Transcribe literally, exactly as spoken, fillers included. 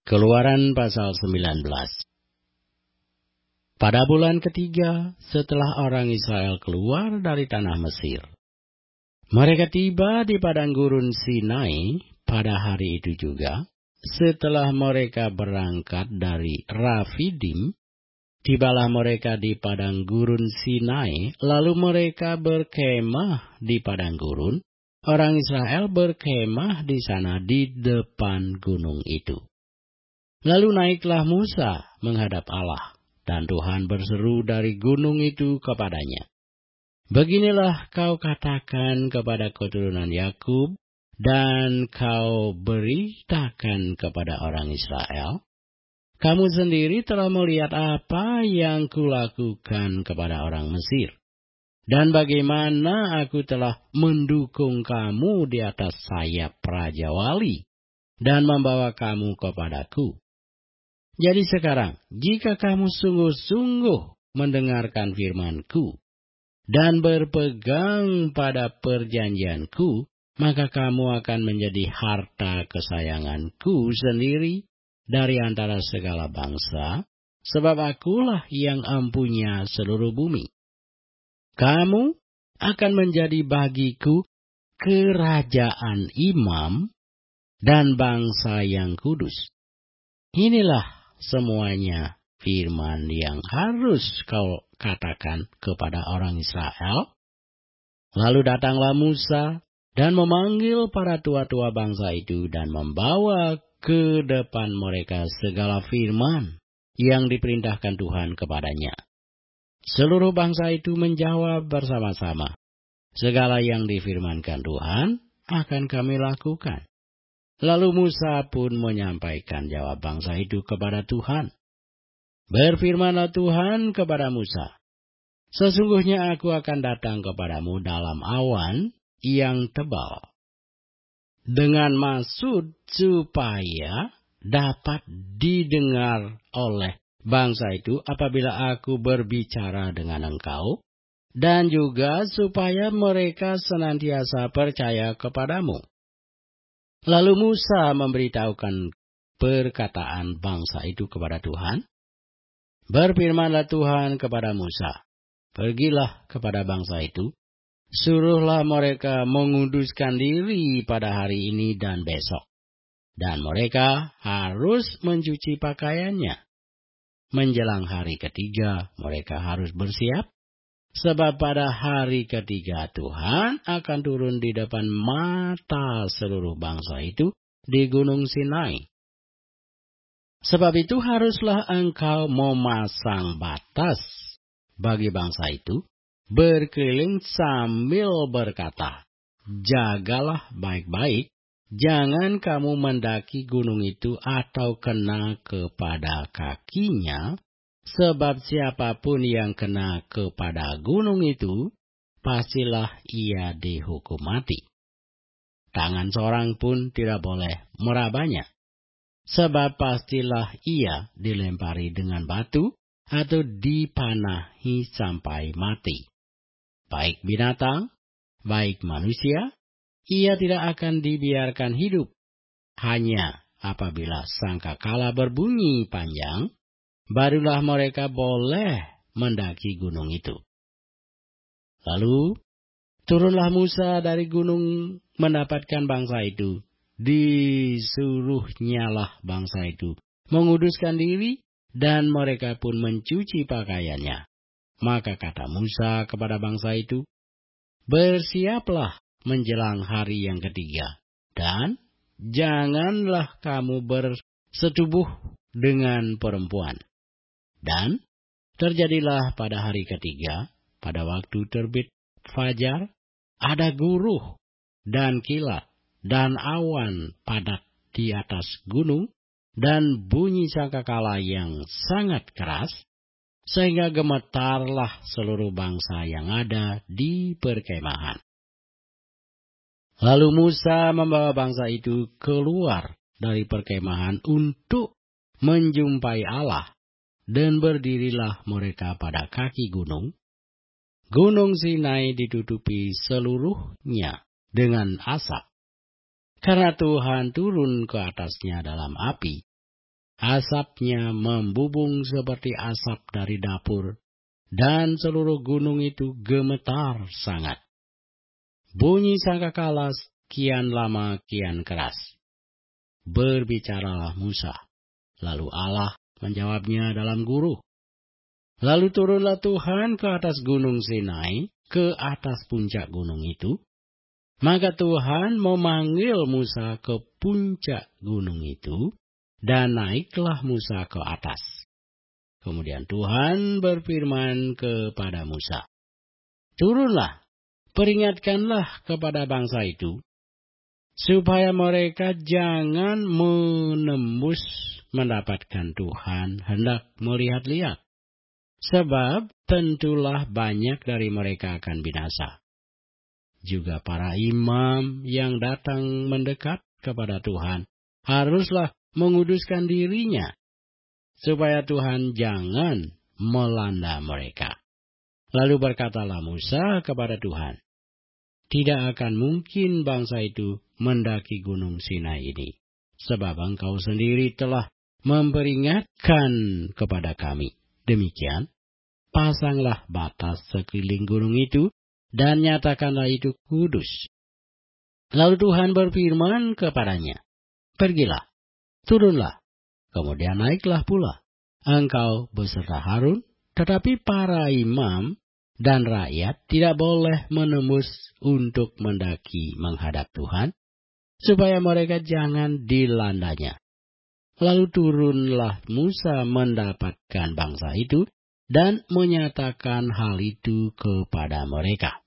Keluaran pasal sembilan belas. Pada bulan ketiga setelah orang Israel keluar dari tanah Mesir, mereka tiba di padang gurun Sinai pada hari itu juga. Setelah mereka berangkat dari Rafidim, tibalah mereka di padang gurun Sinai, lalu mereka berkemah di padang gurun. Orang Israel berkemah di sana di depan gunung itu. Lalu naiklah Musa menghadap Allah, dan Tuhan berseru dari gunung itu kepadanya. Beginilah kau katakan kepada keturunan Yakub, dan kau beritakan kepada orang Israel, kamu sendiri telah melihat apa yang kulakukan kepada orang Mesir, dan bagaimana aku telah mendukung kamu di atas sayap Raja Wali, dan membawa kamu kepadaku. Jadi sekarang, jika kamu sungguh-sungguh mendengarkan firman-Ku dan berpegang pada perjanjian-Ku, maka kamu akan menjadi harta kesayangan-Ku sendiri dari antara segala bangsa, sebab Akulah yang empunya seluruh bumi. Kamu akan menjadi bagiku kerajaan imam dan bangsa yang kudus. Inilah semuanya firman yang harus kau katakan kepada orang Israel. Lalu datanglah Musa dan memanggil para tua-tua bangsa itu dan membawa ke depan mereka segala firman yang diperintahkan Tuhan kepadanya. Seluruh bangsa itu menjawab bersama-sama, segala yang difirmankan Tuhan akan kami lakukan. Lalu Musa pun menyampaikan jawab bangsa itu kepada Tuhan. Berfirmanlah Tuhan kepada Musa, sesungguhnya aku akan datang kepadamu dalam awan yang tebal, dengan maksud supaya dapat didengar oleh bangsa itu apabila aku berbicara dengan engkau, dan juga supaya mereka senantiasa percaya kepadamu. Lalu Musa memberitahukan perkataan bangsa itu kepada Tuhan. Berfirmanlah Tuhan kepada Musa, pergilah kepada bangsa itu, suruhlah mereka menguduskan diri pada hari ini dan besok. Dan mereka harus mencuci pakaiannya. Menjelang hari ketiga mereka harus bersiap, sebab pada hari ketiga Tuhan akan turun di depan mata seluruh bangsa itu di gunung Sinai. Sebab itu haruslah engkau memasang batas bagi bangsa itu, berkeliling sambil berkata, jagalah baik-baik, jangan kamu mendaki gunung itu atau kena kepada kakinya, sebab siapapun yang kena kepada gunung itu, pastilah ia dihukum mati. Tangan seorang pun tidak boleh merabanya, sebab pastilah ia dilempari dengan batu atau dipanahi sampai mati. Baik binatang, baik manusia, ia tidak akan dibiarkan hidup. Hanya apabila sangkakala berbunyi panjang, barulah mereka boleh mendaki gunung itu. Lalu turunlah Musa dari gunung mendapatkan bangsa itu. Disuruhnyalah bangsa itu menguduskan diri, dan mereka pun mencuci pakaiannya. Maka kata Musa kepada bangsa itu, bersiaplah menjelang hari yang ketiga, dan janganlah kamu bersetubuh dengan perempuan. Dan terjadilah pada hari ketiga, pada waktu terbit fajar, ada guruh dan kilat dan awan padat di atas gunung, dan bunyi sangkakala yang sangat keras, sehingga gemetarlah seluruh bangsa yang ada di perkemahan. Lalu Musa membawa bangsa itu keluar dari perkemahan untuk menjumpai Allah. Dan berdirilah mereka pada kaki gunung. Gunung Sinai ditutupi seluruhnya dengan asap, karena Tuhan turun ke atasnya dalam api. Asapnya membubung seperti asap dari dapur, dan seluruh gunung itu gemetar sangat. Bunyi sangkakala kian lama kian keras. Berbicaralah Musa, lalu Allah menjawabnya dalam guruh. Lalu turunlah Tuhan ke atas gunung Sinai, ke atas puncak gunung itu. Maka Tuhan memanggil Musa ke puncak gunung itu, dan naiklah Musa ke atas. Kemudian Tuhan berfirman kepada Musa, "Turunlah, peringatkanlah kepada bangsa itu, supaya mereka jangan menembus mendapatkan Tuhan hendak melihat-lihat. Sebab tentulah banyak dari mereka akan binasa. Juga para imam yang datang mendekat kepada Tuhan haruslah menguduskan dirinya, supaya Tuhan jangan melanda mereka." Lalu berkatalah Musa kepada Tuhan, "Tidak akan mungkin bangsa itu mendaki gunung Sinai ini, sebab Engkau sendiri telah memperingatkan kepada kami. Demikian, pasanglah batas sekeliling gunung itu, dan nyatakanlah itu kudus." Lalu Tuhan berfirman kepadanya, "Pergilah, turunlah, kemudian naiklah pula, engkau beserta Harun, tetapi para imam dan rakyat tidak boleh menembus untuk mendaki menghadap Tuhan, supaya mereka jangan dilandanya." Lalu turunlah Musa mendapatkan bangsa itu, dan menyatakan hal itu kepada mereka.